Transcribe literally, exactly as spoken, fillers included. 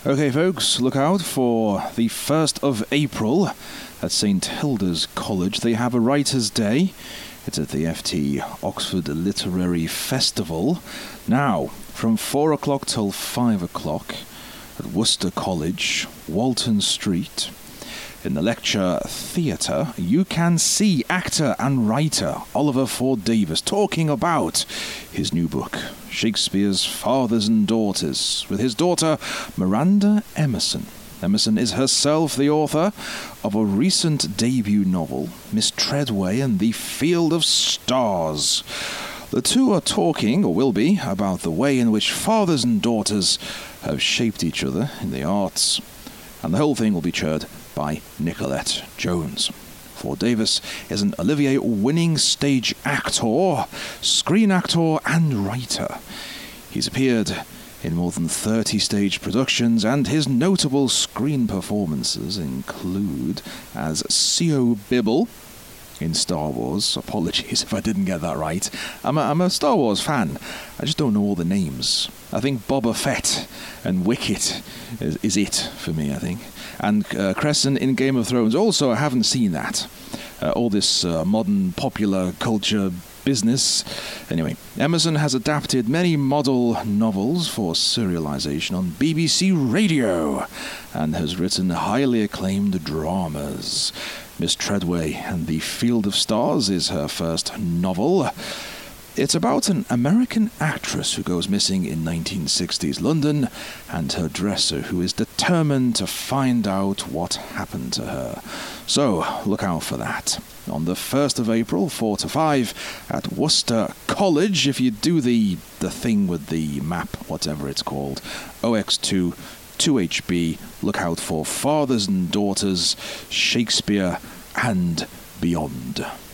Okay, folks, look out for the first of April at Saint Hilda's College. They have a Writers' Day. It's at the F T Oxford Literary Festival. Now, from four o'clock till five o'clock at Worcester College, Walton Street. In the lecture theatre, you can see actor and writer Oliver Ford Davies talking about his new book, Shakespeare's Fathers and Daughters, with his daughter Miranda Emerson. Emerson is herself the author of a recent debut novel, Miss Treadway and the Field of Stars. The two are talking, or will be, about the way in which fathers and daughters have shaped each other in the arts. And the whole thing will be chaired by Nicolette Jones. Ford Davies is an Olivier-winning stage actor, screen actor and writer. He's appeared in more than thirty stage productions, and his notable screen performances include as C O Bibble in Star Wars. Apologies if I didn't get that right. I'm a, I'm a Star Wars fan. I just don't know all the names. I think Boba Fett and Wicket is, is it for me, I think. And uh, Crescent in Game of Thrones. Also, I haven't seen that. Uh, all this uh, modern popular culture business. Anyway, Emerson has adapted many model novels for serialization on B B C Radio and has written highly acclaimed dramas. Miss Treadway and the Field of Stars is her first novel. It's about an American actress who goes missing in nineteen sixties London and her dresser who is determined to find out what happened to her. So, look out for that. On the first of April, four to five, at Worcester College, if you do the, the thing with the map, whatever it's called, O X two two H B, look out for Fathers and Daughters, Shakespeare and Beyond.